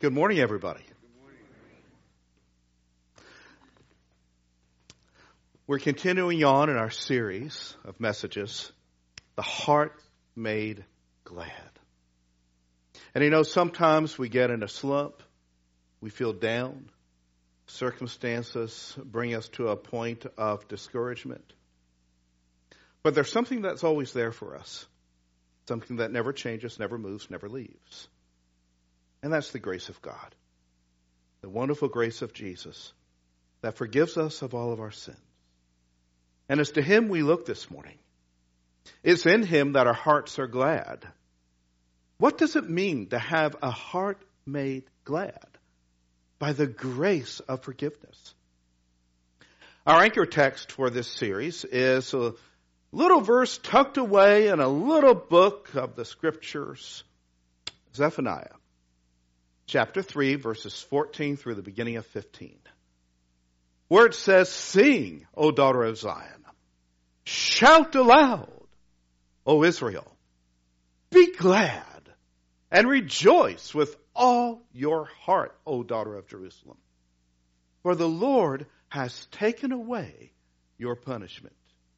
Good morning, everybody. We're continuing on in our series of messages, The Heart Made Glad. And you know, sometimes we get in a slump, we feel down, circumstances bring us to a point of discouragement. But there's something that's always there for us, something that never changes, never moves, never leaves. And that's the grace of God, the wonderful grace of Jesus that forgives us of all of our sins. And it's to Him we look this morning. It's in Him that our hearts are glad. What does it mean to have a heart made glad? By the grace of forgiveness. Our anchor text for this series is a little verse tucked away in a little book of the Scriptures, Zephaniah. Chapter 3, verses 14 through the beginning of 15. Where it says, "Sing, O daughter of Zion. Shout aloud, O Israel. Be glad and rejoice with all your heart, O daughter of Jerusalem. For the Lord has taken away your punishment."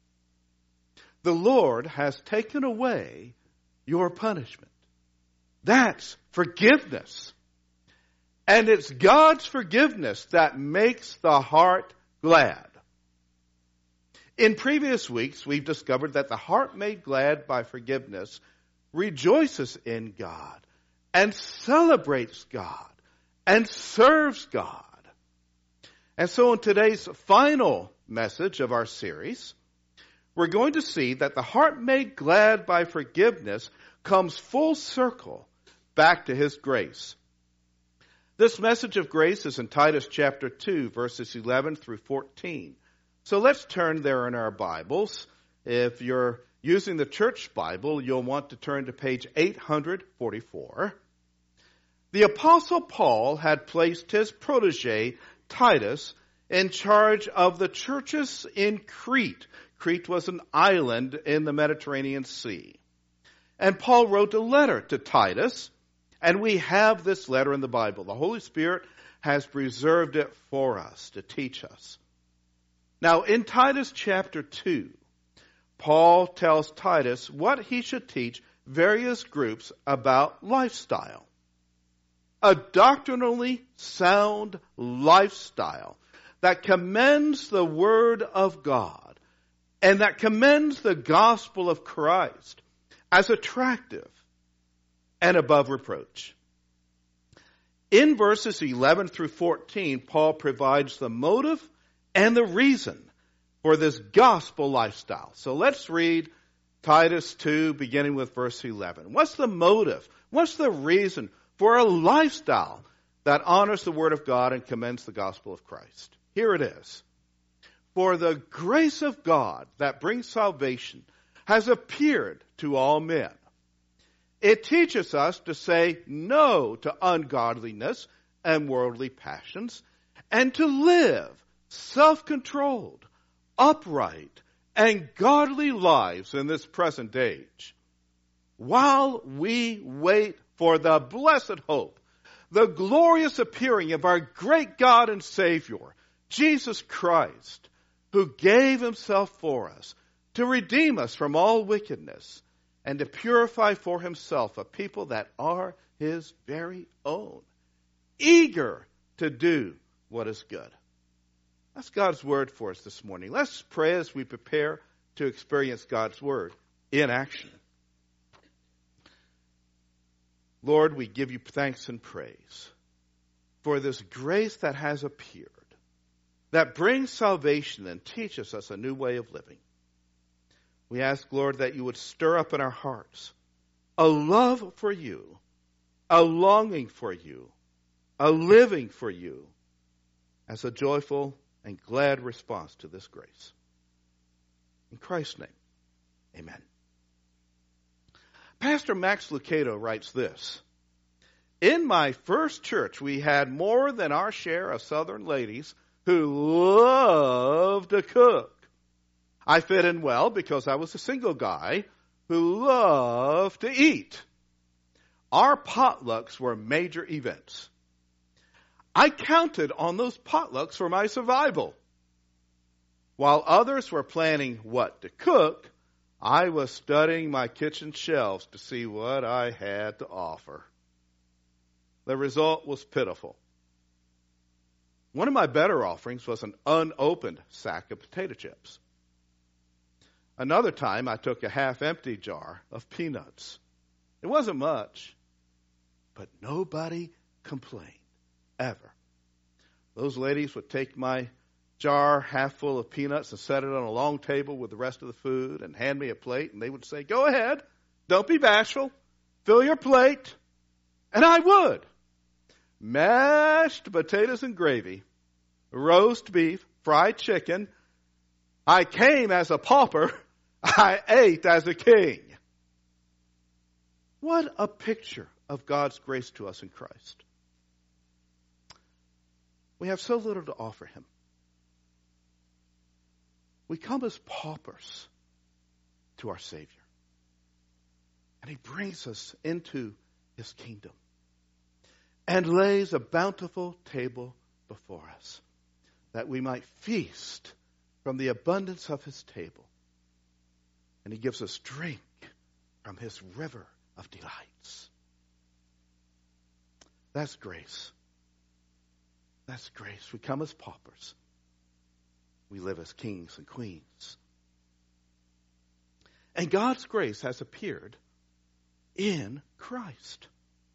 The Lord has taken away your punishment. That's forgiveness. And it's God's forgiveness that makes the heart glad. In previous weeks, we've discovered that the heart made glad by forgiveness rejoices in God and celebrates God and serves God. And so in today's final message of our series, we're going to see that the heart made glad by forgiveness comes full circle back to His grace. This message of grace is in Titus chapter 2, verses 11 through 14. So let's turn there in our Bibles. If you're using the church Bible, you'll want to turn to page 844. The Apostle Paul had placed his protege, Titus, in charge of the churches in Crete. Crete was an island in the Mediterranean Sea. And Paul wrote a letter to Titus. And we have this letter in the Bible. The Holy Spirit has preserved it for us to teach us. Now, in Titus chapter 2, Paul tells Titus what he should teach various groups about lifestyle. A doctrinally sound lifestyle that commends the Word of God and that commends the gospel of Christ as attractive and above reproach. In verses 11 through 14, Paul provides the motive and the reason for this gospel lifestyle. So let's read Titus 2, beginning with verse 11. What's the motive? What's the reason for a lifestyle that honors the Word of God and commends the gospel of Christ? Here it is. "For the grace of God that brings salvation has appeared to all men. It teaches us to say no to ungodliness and worldly passions and to live self-controlled, upright, and godly lives in this present age, while we wait for the blessed hope, the glorious appearing of our great God and Savior, Jesus Christ, who gave Himself for us to redeem us from all wickedness and to purify for Himself a people that are His very own, eager to do what is good." That's God's Word for us this morning. Let's pray as we prepare to experience God's Word in action. Lord, we give You thanks and praise for this grace that has appeared, that brings salvation and teaches us a new way of living. We ask, Lord, that You would stir up in our hearts a love for You, a longing for You, a living for You, as a joyful and glad response to this grace. In Christ's name, amen. Pastor Max Lucado writes this: "In my first church, we had more than our share of Southern ladies who loved to cook. I fit in well because I was a single guy who loved to eat. Our potlucks were major events. I counted on those potlucks for my survival. While others were planning what to cook, I was studying my kitchen shelves to see what I had to offer. The result was pitiful. One of my better offerings was an unopened sack of potato chips. Another time, I took a half-empty jar of peanuts. It wasn't much, but nobody complained, ever. Those ladies would take my jar half full of peanuts and set it on a long table with the rest of the food and hand me a plate, and they would say, "Go ahead, don't be bashful, fill your plate." And I would. Mashed potatoes and gravy, roast beef, fried chicken. I came as a pauper, I ate as a king. What a picture of God's grace to us in Christ. We have so little to offer him. We come as paupers to our Savior. And he brings us into his kingdom and lays a bountiful table before us that we might feast from the abundance of his table. And he gives us drink from his river of delights. That's grace. That's grace. We come as paupers. We live as kings and queens. And God's grace has appeared in Christ.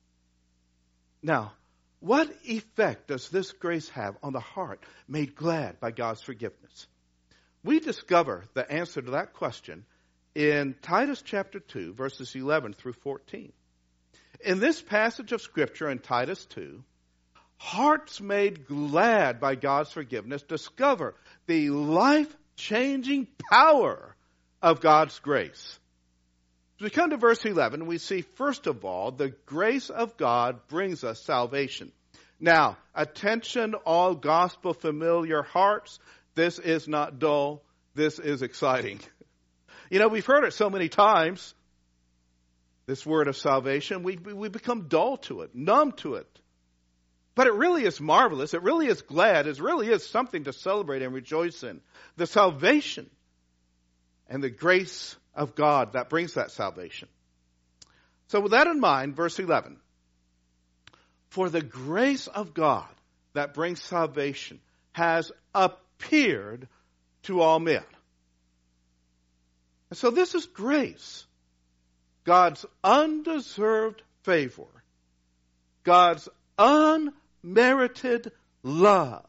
Now, what effect does this grace have on the heart made glad by God's forgiveness? We discover the answer to that question in Titus chapter 2, verses 11 through 14. In this passage of Scripture in Titus 2, hearts made glad by God's forgiveness discover the life-changing power of God's grace. As we come to verse 11, we see, first of all, the grace of God brings us salvation. Now, attention, all gospel familiar hearts. This is not dull. This is exciting. You know, we've heard it so many times, this word of salvation. We become dull to it, numb to it. But it really is marvelous. It really is glad. It really is something to celebrate and rejoice in. The salvation and the grace of God that brings that salvation. So with that in mind, verse 11. For the grace of God that brings salvation has appeared to all men. And so this is grace. God's undeserved favor. God's unmerited love.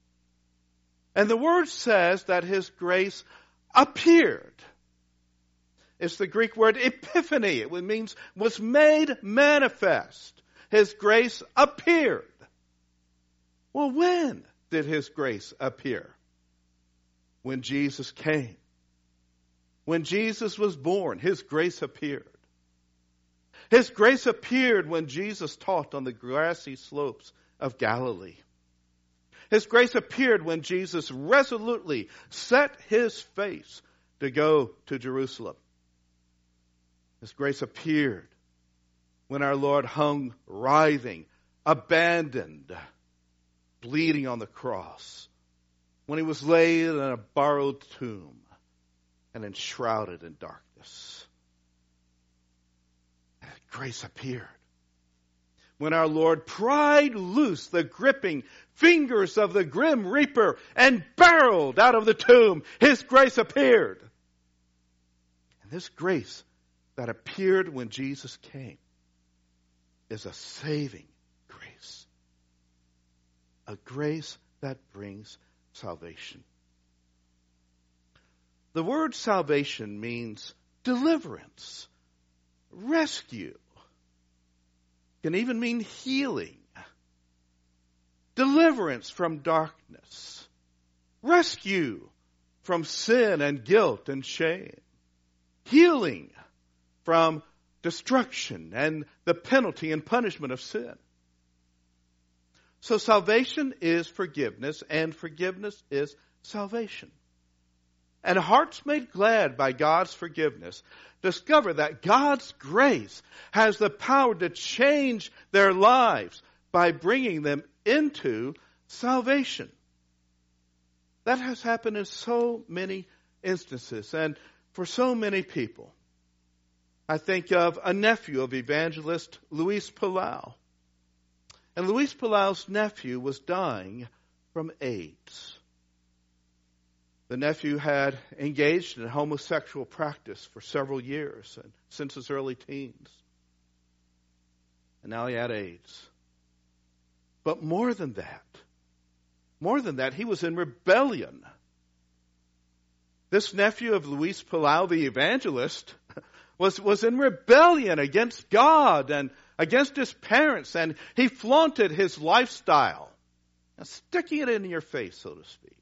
And the word says that his grace appeared. It's the Greek word epiphany. It means was made manifest. His grace appeared. Well, when did his grace appear? When Jesus came. When Jesus was born, his grace appeared. His grace appeared when Jesus taught on the grassy slopes of Galilee. His grace appeared when Jesus resolutely set his face to go to Jerusalem. His grace appeared when our Lord hung writhing, abandoned, bleeding on the cross. When he was laid in a borrowed tomb and enshrouded in darkness. Grace appeared when our Lord pried loose the gripping fingers of the grim reaper and barreled out of the tomb. His grace appeared. And this grace that appeared when Jesus came is a saving grace. A grace that brings salvation. The word salvation means deliverance, rescue. It can even mean healing, deliverance from darkness, rescue from sin and guilt and shame, healing from destruction and the penalty and punishment of sin. So salvation is forgiveness, and forgiveness is salvation. And hearts made glad by God's forgiveness discover that God's grace has the power to change their lives by bringing them into salvation. That has happened in so many instances and for so many people. I think of a nephew of evangelist Luis Palau. And Luis Palau's nephew was dying from AIDS. The nephew had engaged in homosexual practice for several years, and since his early teens. And now he had AIDS. But more than that, he was in rebellion. This nephew of Luis Palau, the evangelist, was in rebellion against God and against his parents, and he flaunted his lifestyle, sticking it in your face, so to speak.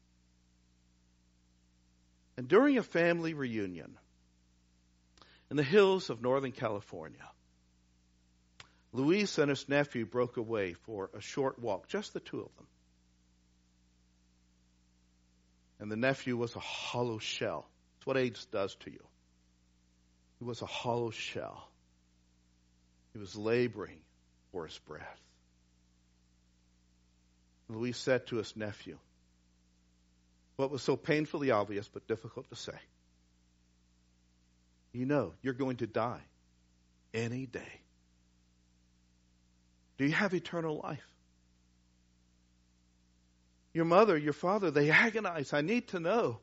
And during a family reunion in the hills of Northern California, Luis and his nephew broke away for a short walk, just the two of them. And the nephew was a hollow shell. That's what AIDS does to you. He was a hollow shell. He was laboring for his breath. Luis said to his nephew what was so painfully obvious but difficult to say. You know, you're going to die any day. Do you have eternal life? Your mother, your father, they agonize. I need to know.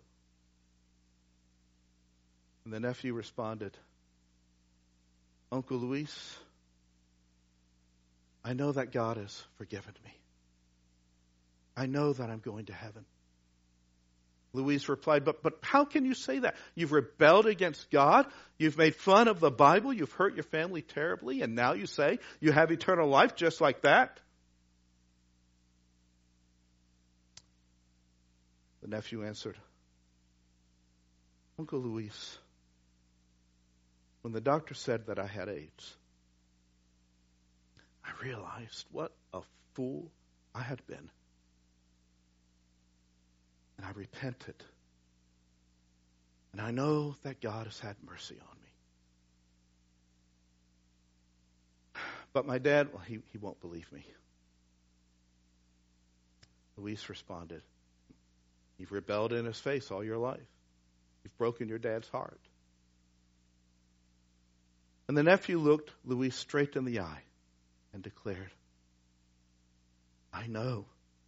And the nephew responded, Uncle Luis, I know that God has forgiven me. I know that I'm going to heaven. Luis replied, but how can you say that? You've rebelled against God. You've made fun of the Bible. You've hurt your family terribly. And now you say you have eternal life just like that? The nephew answered, Uncle Luis, when the doctor said that I had AIDS, I realized what a fool I had been. And I repented. And I know that God has had mercy on me. But my dad, well, he won't believe me. Luis responded, You've rebelled in his face all your life. You've broken your dad's heart. And the nephew looked Luis straight in the eye and declared, I know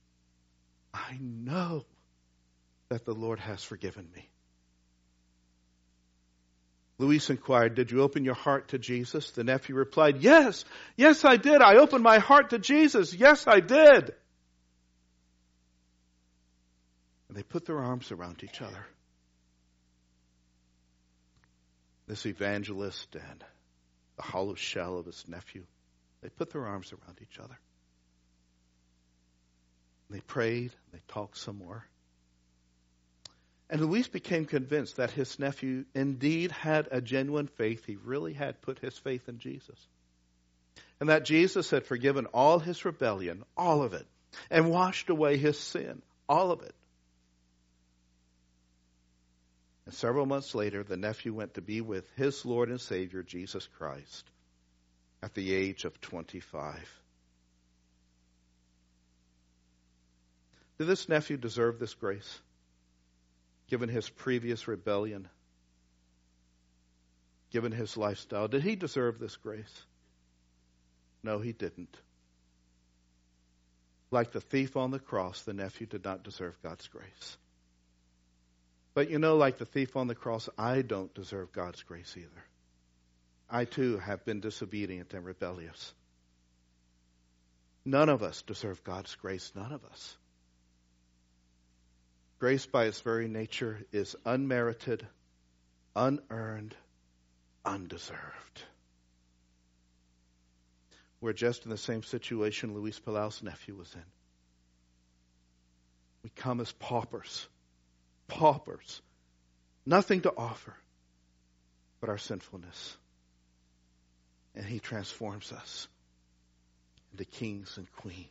that the Lord has forgiven me. Luis inquired, Did you open your heart to Jesus? The nephew replied, Yes, I did. I opened my heart to Jesus. Yes, I did. And they put their arms around each other. This evangelist and the hollow shell of his nephew, they put their arms around each other. They prayed, they talked some more. And Luis became convinced that his nephew indeed had a genuine faith. He really had put his faith in Jesus. And that Jesus had forgiven all his rebellion, all of it, and washed away his sin, all of it. And several months later, the nephew went to be with his Lord and Savior, Jesus Christ, at the age of 25. Did this nephew deserve this grace, given his previous rebellion, given his lifestyle? Did he deserve this grace? No, he didn't. Like the thief on the cross, the nephew did not deserve God's grace. But you know, like the thief on the cross, I don't deserve God's grace either. I too have been disobedient and rebellious. None of us deserve God's grace. None of us. Grace by its very nature is unmerited, unearned, undeserved. We're just in the same situation Luis Palau's nephew was in. We come as paupers, nothing to offer but our sinfulness. And he transforms us into kings and queens.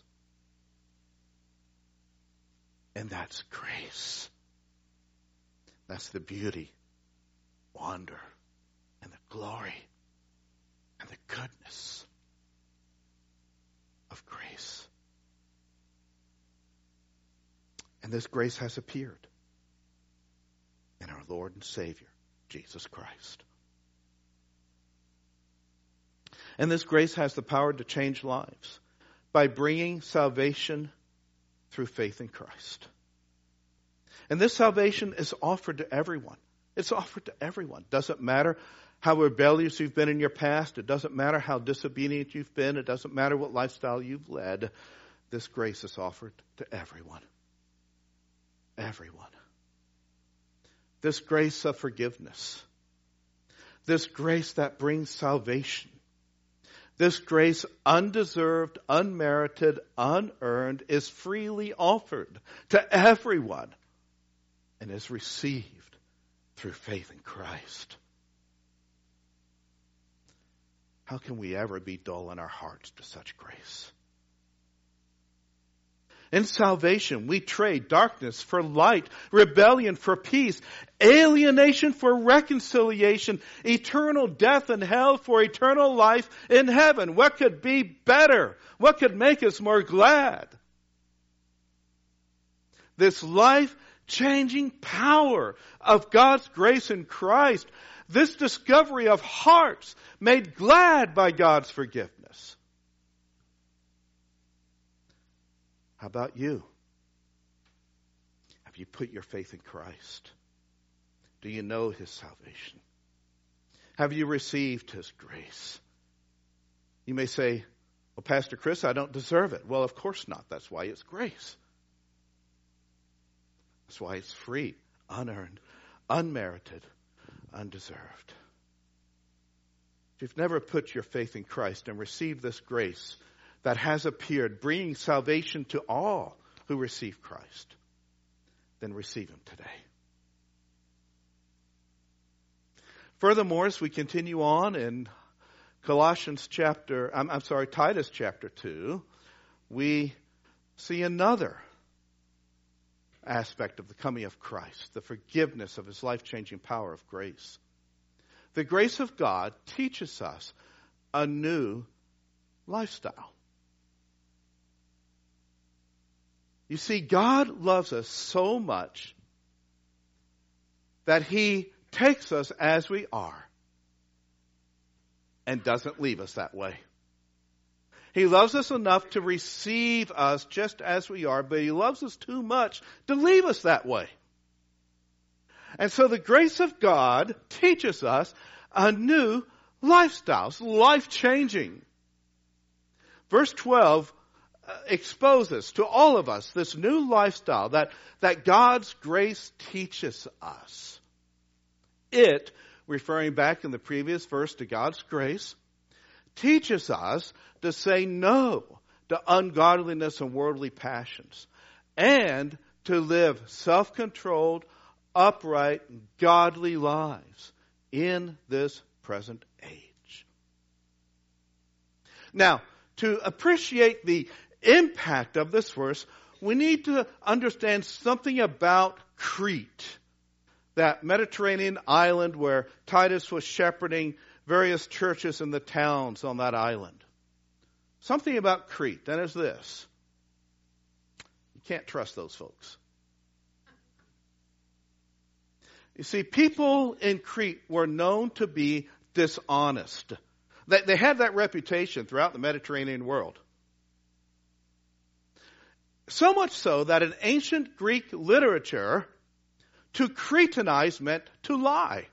And that's grace. That's the beauty, wonder, and the glory, and the goodness of grace. And this grace has appeared in our Lord and Savior, Jesus Christ. And this grace has the power to change lives by bringing salvation through faith in Christ. And this salvation is offered to everyone. It's offered to everyone. Doesn't matter how rebellious you've been in your past. It doesn't matter how disobedient you've been. It doesn't matter what lifestyle you've led. This grace is offered to everyone. Everyone. This grace of forgiveness. This grace that brings salvation. This grace, undeserved, unmerited, unearned, is freely offered to everyone and is received through faith in Christ. How can we ever be dull in our hearts to such grace? In salvation, we trade darkness for light, rebellion for peace, alienation for reconciliation, eternal death in hell for eternal life in heaven. What could be better? What could make us more glad? This life-changing power of God's grace in Christ, this discovery of hearts made glad by God's forgiveness. How about you? Have you put your faith in Christ? Do you know His salvation? Have you received His grace? You may say, well, Pastor Chris, I don't deserve it. Well, of course not. That's why it's grace. That's why it's free, unearned, unmerited, undeserved. If you've never put your faith in Christ and received this grace that has appeared, bringing salvation to all who receive Christ, then receive Him today. Furthermore, as we continue on in Titus chapter 2, we see another aspect of the coming of Christ, the forgiveness of His life-changing power of grace. The grace of God teaches us a new lifestyle. You see, God loves us so much that He takes us as we are and doesn't leave us that way. He loves us enough to receive us just as we are, but He loves us too much to leave us that way. And so the grace of God teaches us a new lifestyle. It's life-changing. Verse 12 exposes to all of us this new lifestyle that God's grace teaches us. It, referring back in the previous verse to God's grace, teaches us to say no to ungodliness and worldly passions and to live self-controlled, upright, godly lives in this present age. Now, to appreciate the impact of this verse, we need to understand something about Crete, that Mediterranean island where Titus was shepherding various churches in the towns on that island. Something about Crete, that is this. You can't trust those folks. You see, people in Crete were known to be dishonest. They had that reputation throughout the Mediterranean world. So much so that in ancient Greek literature, to Cretanize meant to lie.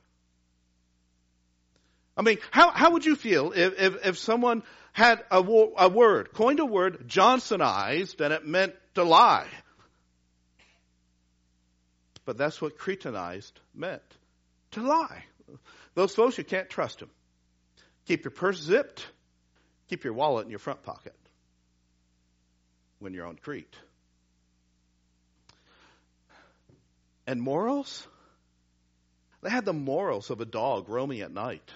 I mean, how would you feel if someone had coined a word, Johnsonized, and it meant to lie? But that's what Cretanized meant, to lie. Those folks, you can't trust them. Keep your purse zipped. Keep your wallet in your front pocket when you're on Crete. And morals? They had the morals of a dog roaming at night.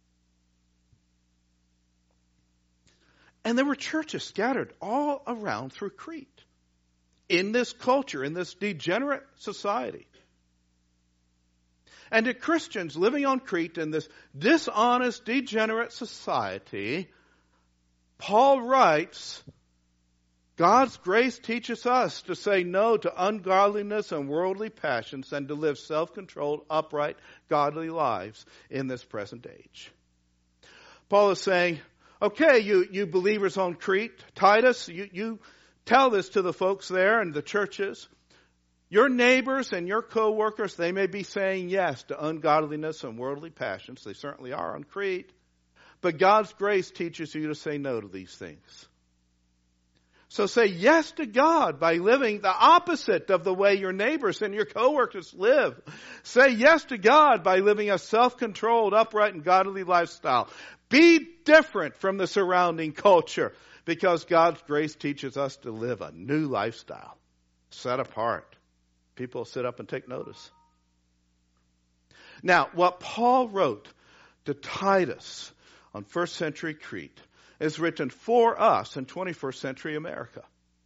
And there were churches scattered all around through Crete. In this culture, in this degenerate society. And to Christians living on Crete in this dishonest, degenerate society, Paul writes God's grace teaches us to say no to ungodliness and worldly passions and to live self-controlled, upright, godly lives in this present age. Paul is saying, okay, you believers on Crete, Titus, you tell this to the folks there and the churches. Your neighbors and your co-workers, they may be saying yes to ungodliness and worldly passions. They certainly are on Crete. But God's grace teaches you to say no to these things. So say yes to God by living the opposite of the way your neighbors and your co-workers live. Say yes to God by living a self-controlled, upright, and godly lifestyle. Be different from the surrounding culture because God's grace teaches us to live a new lifestyle, set apart. People sit up and take notice. Now, what Paul wrote to Titus on first century Crete is written for us in 21st century America.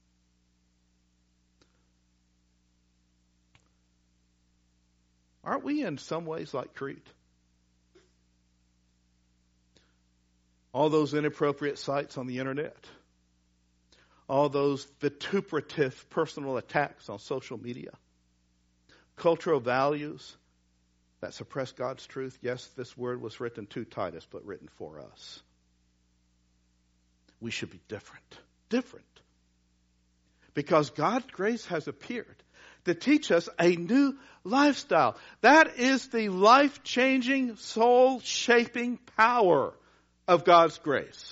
Aren't we in some ways like Crete? All those inappropriate sites on the internet. All those vituperative personal attacks on social media. Cultural values that suppress God's truth. Yes, this word was written to Titus, but written for us. We should be different. Different. Because God's grace has appeared to teach us a new lifestyle. That is the life-changing, soul-shaping power of God's grace.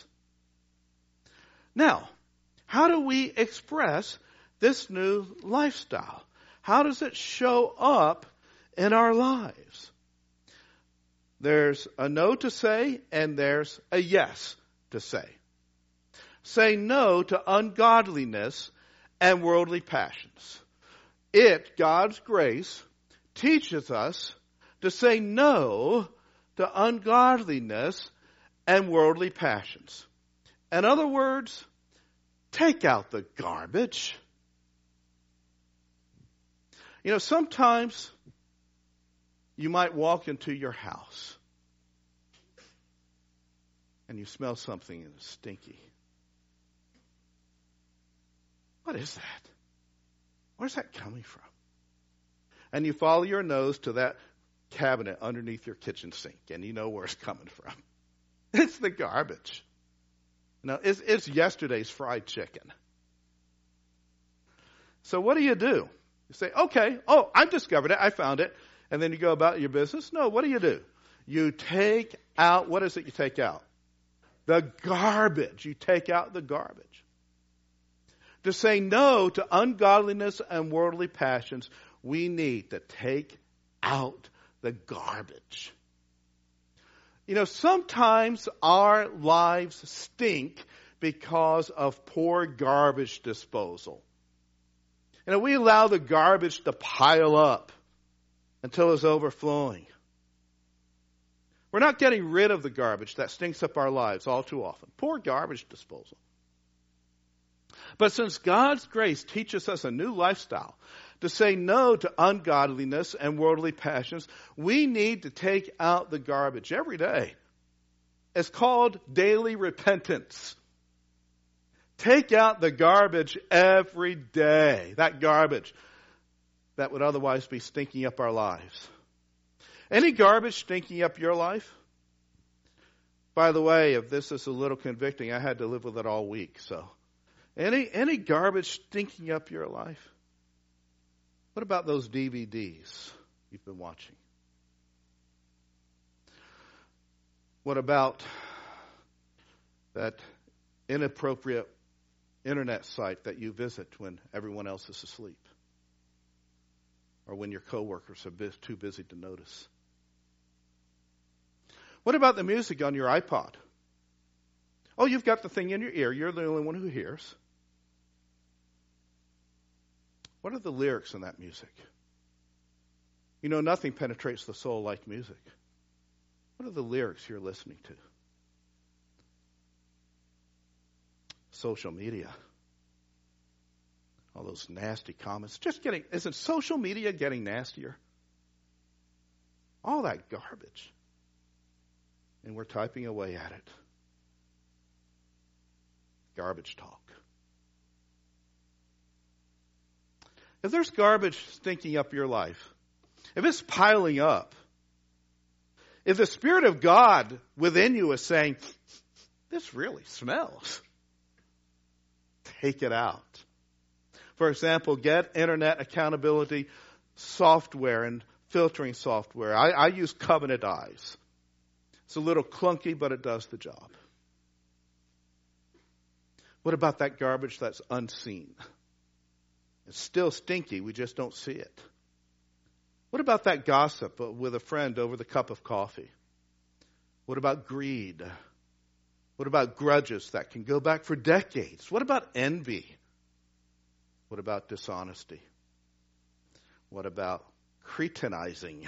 Now, how do we express this new lifestyle? How does it show up in our lives? There's a no to say and there's a yes to say. Say no to ungodliness and worldly passions. God's grace, teaches us to say no to ungodliness and worldly passions. In other words, take out the garbage. You know, sometimes you might walk into your house and you smell something and it's stinky. What is that? Where's that coming from? And you follow your nose to that cabinet underneath your kitchen sink and you know where it's coming from. It's the garbage. No, it's yesterday's fried chicken. So what do? You say, okay, I've discovered it, I found it. And then you go about your business? No, what do? You take out, what is it you take out? The garbage. You take out the garbage. To say no to ungodliness and worldly passions, we need to take out the garbage. You know, sometimes our lives stink because of poor garbage disposal. You know, we allow the garbage to pile up until it's overflowing. We're not getting rid of the garbage that stinks up our lives all too often. Poor garbage disposal. But since God's grace teaches us a new lifestyle, to say no to ungodliness and worldly passions, we need to take out the garbage every day. It's called daily repentance. Take out the garbage every day. That garbage that would otherwise be stinking up our lives. Any garbage stinking up your life? By the way, if this is a little convicting, I had to live with it all week. So, any garbage stinking up your life? What about those DVDs you've been watching? What about that inappropriate internet site that you visit when everyone else is asleep? Or when your coworkers are too busy to notice? What about the music on your iPod? Oh, you've got the thing in your ear. You're the only one who hears. What are the lyrics in that music? You know, nothing penetrates the soul like music. What are the lyrics you're listening to? Social media. All those nasty comments. Isn't social media getting nastier? All that garbage. And we're typing away at it. Garbage talk. If there's garbage stinking up your life, if it's piling up, if the Spirit of God within you is saying, this really smells, take it out. For example, get internet accountability software and filtering software. I use Covenant Eyes. It's a little clunky, but it does the job. What about that garbage that's unseen? It's still stinky, we just don't see it. What about that gossip with a friend over the cup of coffee? What about greed? What about grudges that can go back for decades? What about envy? What about dishonesty? What about cretinizing?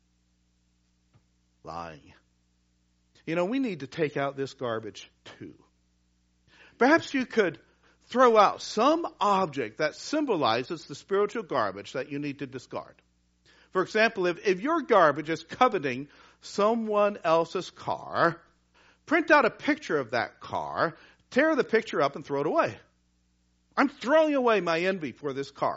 Lying. You know, we need to take out this garbage too. Perhaps you could throw out some object that symbolizes the spiritual garbage that you need to discard. For example, if your garbage is coveting someone else's car, print out a picture of that car, tear the picture up and throw it away. I'm throwing away my envy for this car.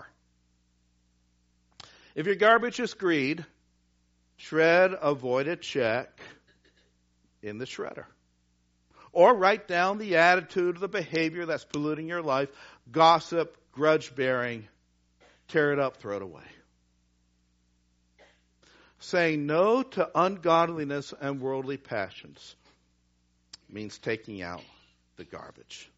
If your garbage is greed, shred, avoid it, check in the shredder. Or write down the attitude, the behavior that's polluting your life, gossip, grudge bearing, tear it up, throw it away. Saying no to ungodliness and worldly passions means taking out the garbage.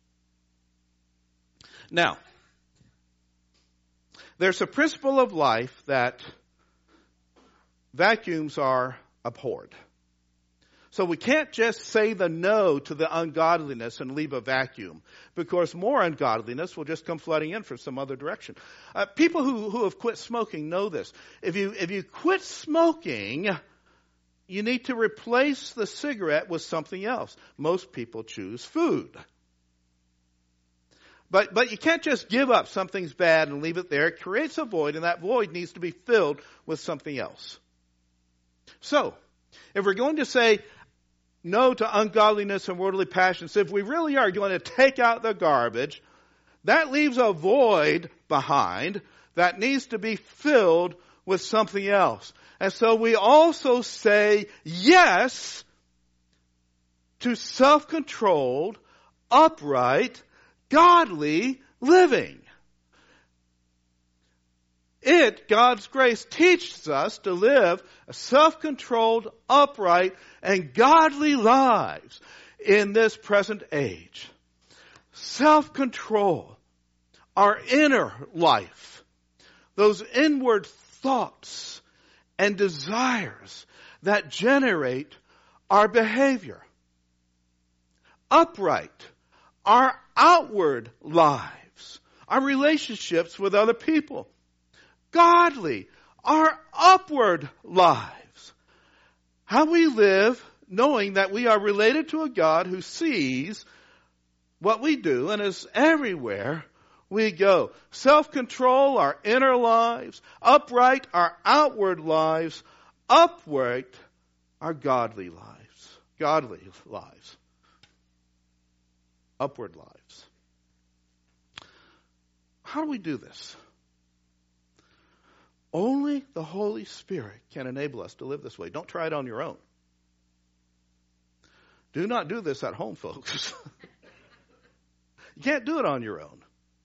Now, there's a principle of life that vacuums are abhorred. So we can't just say the no to the ungodliness and leave a vacuum, because more ungodliness will just come flooding in from some other direction. People who have quit smoking know this. If you quit smoking, you need to replace the cigarette with something else. Most people choose food. But you can't just give up something's bad and leave it there. It creates a void, and that void needs to be filled with something else. So, if we're going to say no to ungodliness and worldly passions, if we really are going to take out the garbage, that leaves a void behind that needs to be filled with something else. And so we also say yes to self-controlled, upright, godly living. God's grace, teaches us to live self-controlled, upright, and godly lives in this present age. Self-control, our inner life, those inward thoughts and desires that generate our behavior. Upright, our outward lives, our relationships with other people. Godly, our upward lives. How we live knowing that we are related to a God who sees what we do and is everywhere we go. Self-control, our inner lives. Upright, our outward lives. Upward, our godly lives. Godly lives. Upward lives. How do we do this? Only the Holy Spirit can enable us to live this way. Don't try it on your own. Do not do this at home, folks. You can't do it on your own.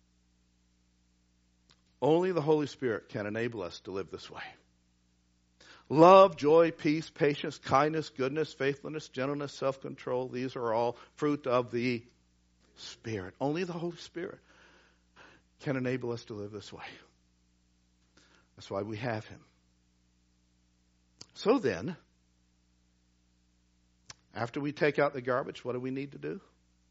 Only the Holy Spirit can enable us to live this way. Love, joy, peace, patience, kindness, goodness, faithfulness, gentleness, self-control. These are all fruit of the Spirit. Only the Holy Spirit can enable us to live this way. That's why we have Him. So then, after we take out the garbage, what do we need to do?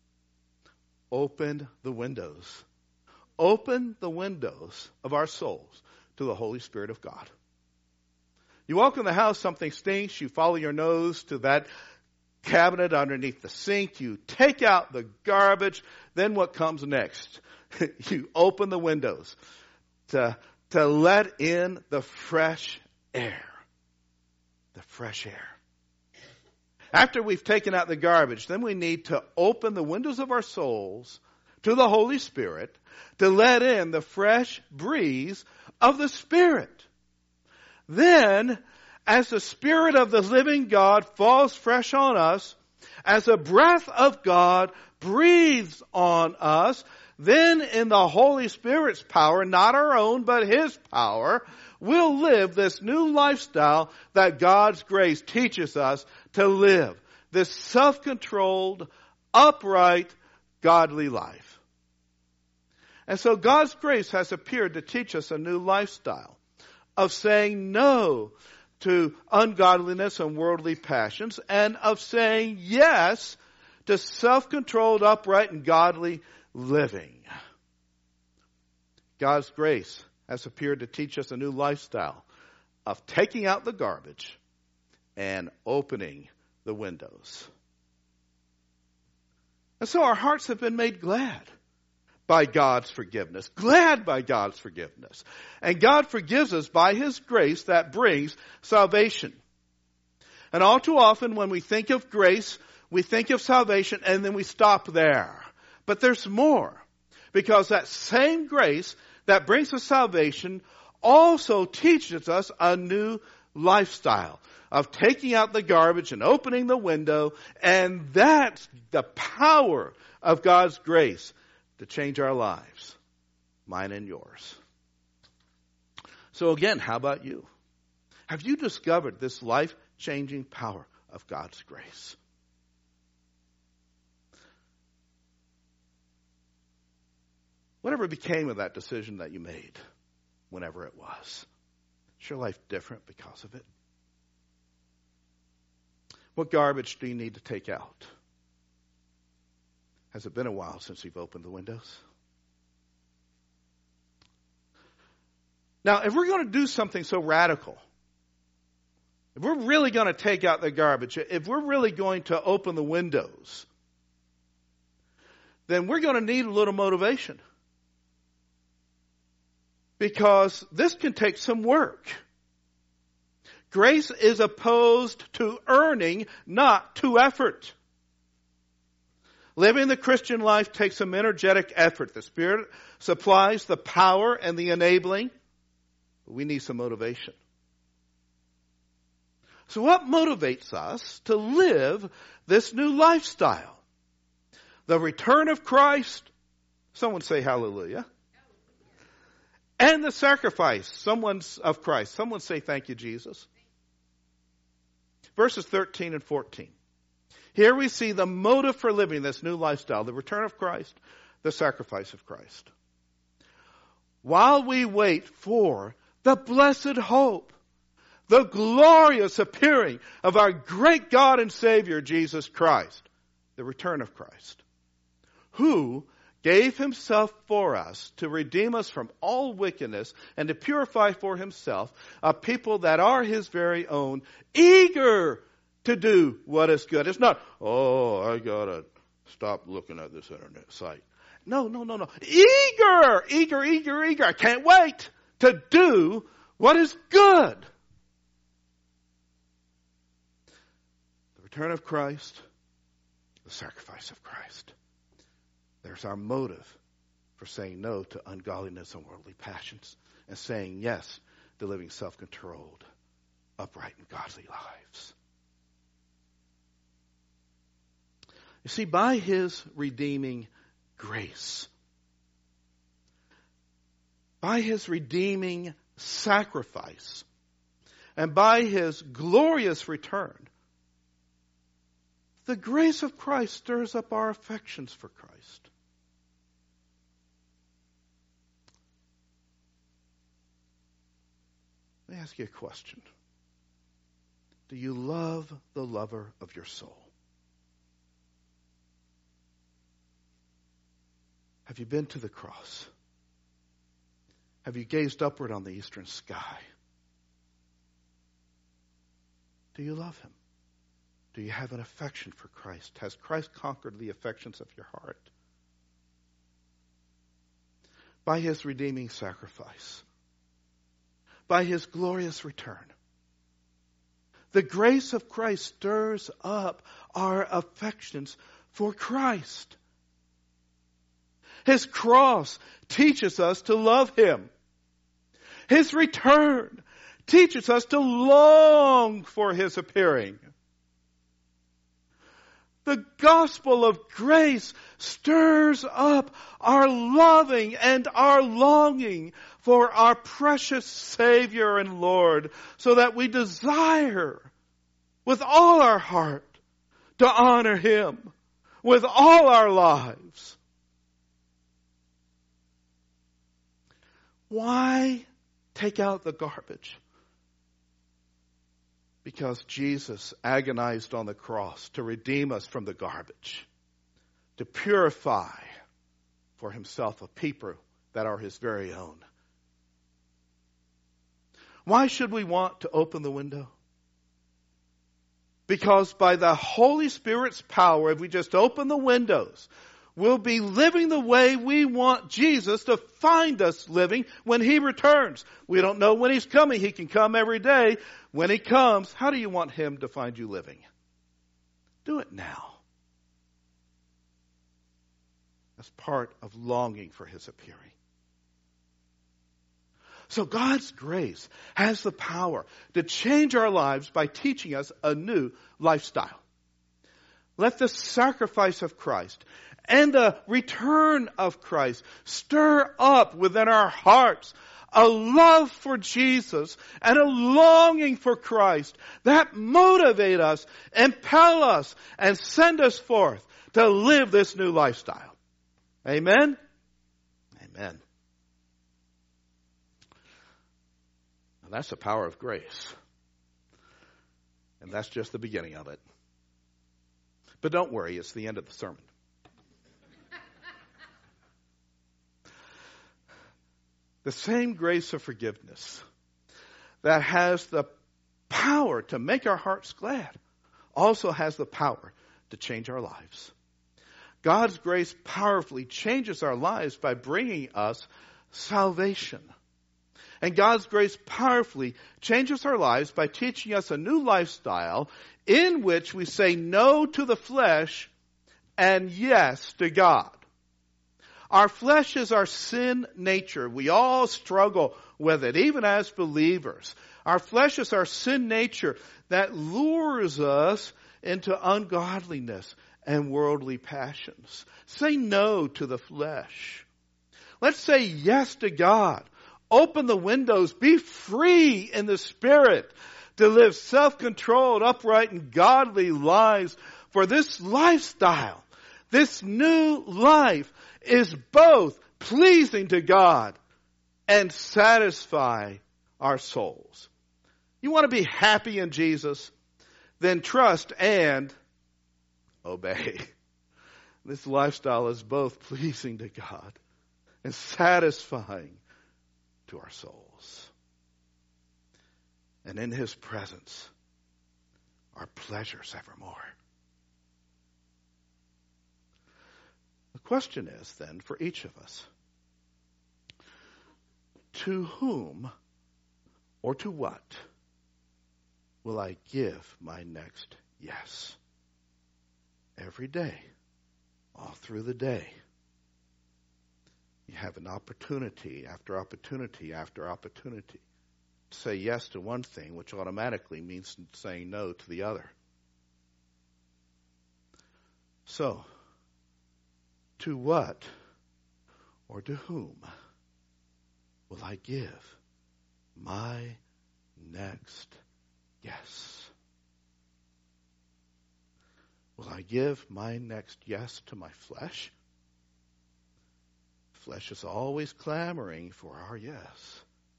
Open the windows. Open the windows of our souls to the Holy Spirit of God. You walk in the house, something stinks, you follow your nose to that cabinet underneath the sink, you take out the garbage, then what comes next? You open the windows to let in the fresh air. The fresh air. After we've taken out the garbage, then we need to open the windows of our souls to the Holy Spirit to let in the fresh breeze of the Spirit. Then, as the Spirit of the living God falls fresh on us, as the breath of God breathes on us, then in the Holy Spirit's power, not our own, but His power, we'll live this new lifestyle that God's grace teaches us to live. This self-controlled, upright, godly life. And so God's grace has appeared to teach us a new lifestyle of saying no to ungodliness and worldly passions, and of saying yes to self-controlled, upright, and godly living. God's grace has appeared to teach us a new lifestyle of taking out the garbage and opening the windows. And so our hearts have been made glad by God's forgiveness. Glad by God's forgiveness. And God forgives us by His grace that brings salvation. And all too often when we think of grace, we think of salvation and then we stop there. But there's more. Because that same grace that brings us salvation also teaches us a new lifestyle of taking out the garbage and opening the window. And that's the power of God's grace to change our lives, mine and yours. So again, how about you? Have you discovered this life-changing power of God's grace? Whatever became of that decision that you made, whenever it was, is your life different because of it? What garbage do you need to take out? Has it been a while since you've opened the windows? Now, if we're going to do something so radical, if we're really going to take out the garbage, if we're really going to open the windows, then we're going to need a little motivation. Because this can take some work. Grace is opposed to earning, not to effort. Living the Christian life takes some energetic effort. The Spirit supplies the power and the enabling. But we need some motivation. So what motivates us to live this new lifestyle? The return of Christ. Someone say hallelujah. And the sacrifice of Christ. Someone say thank you, Jesus. Verses 13 and 14. Here we see the motive for living this new lifestyle, the return of Christ, the sacrifice of Christ. While we wait for the blessed hope, the glorious appearing of our great God and Savior, Jesus Christ, the return of Christ, who gave Himself for us to redeem us from all wickedness and to purify for Himself a people that are His very own, eager to do what is good. It's not, I gotta stop looking at this internet site. No. Eager. I can't wait to do what is good. The return of Christ, the sacrifice of Christ. There's our motive for saying no to ungodliness and worldly passions and saying yes to living self-controlled, upright, and godly lives. You see, by His redeeming grace, by His redeeming sacrifice, and by His glorious return, the grace of Christ stirs up our affections for Christ. Let me ask you a question. Do you love the lover of your soul? Have you been to the cross? Have you gazed upward on the eastern sky? Do you love Him? Do you have an affection for Christ? Has Christ conquered the affections of your heart? By His redeeming sacrifice, by His glorious return, the grace of Christ stirs up our affections for Christ. His cross teaches us to love Him. His return teaches us to long for His appearing. The gospel of grace stirs up our loving and our longing for our precious Savior and Lord, so that we desire with all our heart to honor Him with all our lives. Why take out the garbage? Because Jesus agonized on the cross to redeem us from the garbage, to purify for Himself a people that are His very own. Why should we want to open the window? Because by the Holy Spirit's power, if we just open the windows, we'll be living the way we want Jesus to find us living when He returns. We don't know when He's coming. He can come every day. When He comes, how do you want Him to find you living? Do it now. That's part of longing for His appearing. So God's grace has the power to change our lives by teaching us a new lifestyle. Let the sacrifice of Christ and the return of Christ stir up within our hearts a love for Jesus and a longing for Christ that motivate us, impel us, and send us forth to live this new lifestyle. Amen? Amen. And that's the power of grace. And that's just the beginning of it. But don't worry, it's the end of the sermon. The same grace of forgiveness that has the power to make our hearts glad also has the power to change our lives. God's grace powerfully changes our lives by bringing us salvation. And God's grace powerfully changes our lives by teaching us a new lifestyle in which we say no to the flesh and yes to God. Our flesh is our sin nature. We all struggle with it, even as believers. Our flesh is our sin nature that lures us into ungodliness and worldly passions. Say no to the flesh. Let's say yes to God. Open the windows. Be free in the Spirit to live self-controlled, upright, and godly lives. For this lifestyle, this new life, is both pleasing to God and satisfy our souls. You want to be happy in Jesus? Then trust and obey. This lifestyle is both pleasing to God and satisfying to our souls. And in His presence are pleasures evermore. The question is then for each of us, to whom or to what will I give my next yes? Every day, all through the day, you have an opportunity after opportunity after opportunity to say yes to one thing, which automatically means saying no to the other. So, to what or to whom will I give my next yes? Will I give my next yes to my flesh? Flesh is always clamoring for our yes.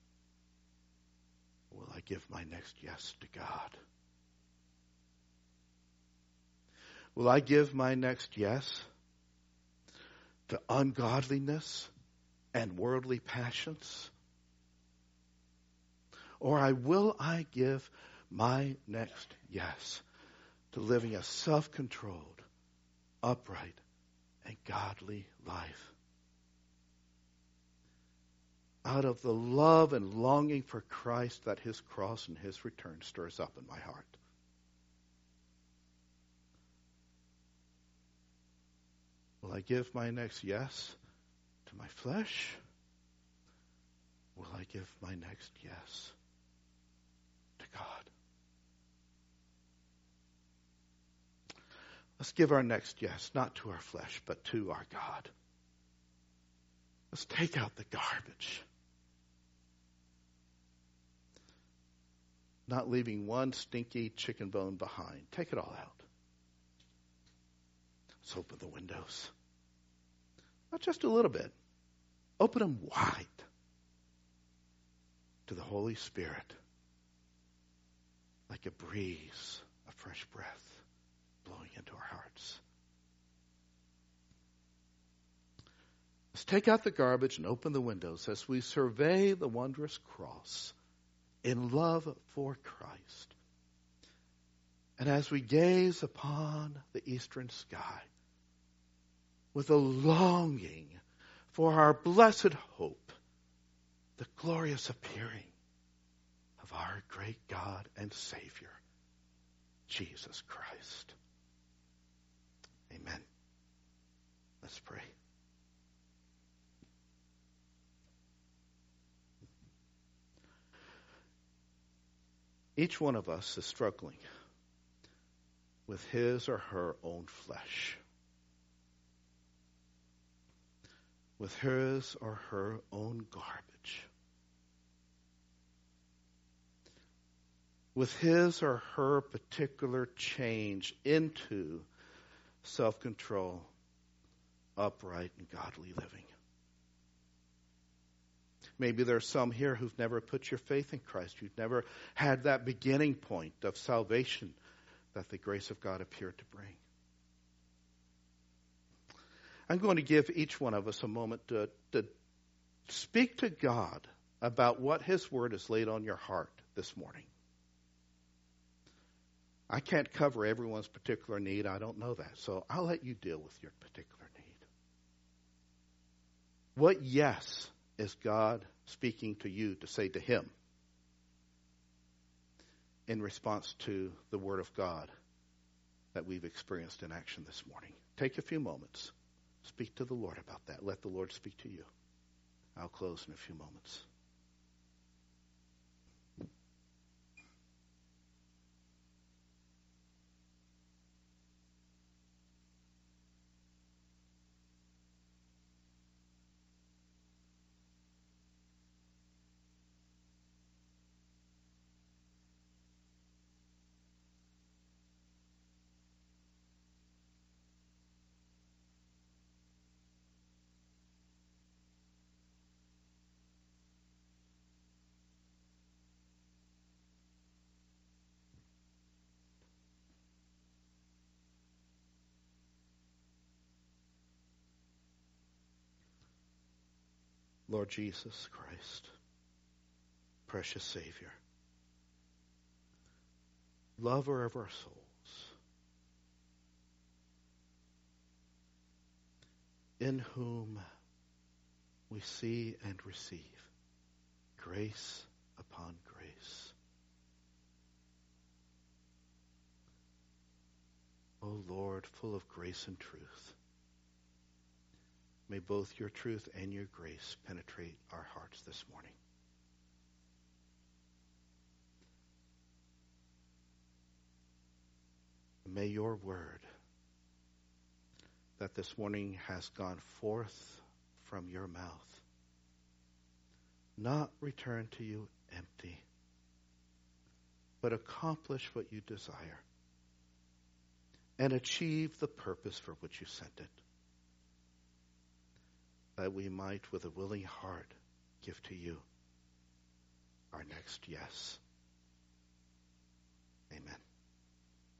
Will I give my next yes to God? Will I give my next yes to ungodliness and worldly passions? Or will I give my next yes to living a self-controlled, upright, and godly life? Out of the love and longing for Christ that His cross and His return stirs up in my heart. Will I give my next yes to my flesh? Will I I give my next yes to God. Let's give our next yes, not to our flesh, but to our God. Let's take out the garbage. Not leaving one stinky chicken bone behind. Take it all out. Let's open the windows. Not just a little bit. Open them wide to the Holy Spirit, like a breeze, a fresh breath blowing into our hearts. Let's take out the garbage and open the windows as we survey the wondrous cross in love for Christ. And as we gaze upon the eastern sky with a longing for our blessed hope, the glorious appearing of our great God and Savior, Jesus Christ. Amen. Let's pray. Each one of us is struggling with his or her own flesh, with his or her own garbage, with his or her particular change into self-control, upright, and godly living. Maybe there's some here who've never put your faith in Christ. You've never had that beginning point of salvation that the grace of God appeared to bring. I'm going to give each one of us a moment to speak to God about what His Word has laid on your heart this morning. I can't cover everyone's particular need. I don't know that. So I'll let you deal with your particular need. What yes is God speaking to you to say to Him in response to the Word of God that we've experienced in action this morning? Take a few moments. Speak to the Lord about that. Let the Lord speak to you. I'll close in a few moments. Lord Jesus Christ, precious Savior, lover of our souls, in whom we see and receive grace upon grace. O Lord, full of grace and truth, may both your truth and your grace penetrate our hearts this morning. May your word that this morning has gone forth from your mouth not return to you empty, but accomplish what you desire and achieve the purpose for which you sent it, that we might with a willing heart give to you our next yes. Amen.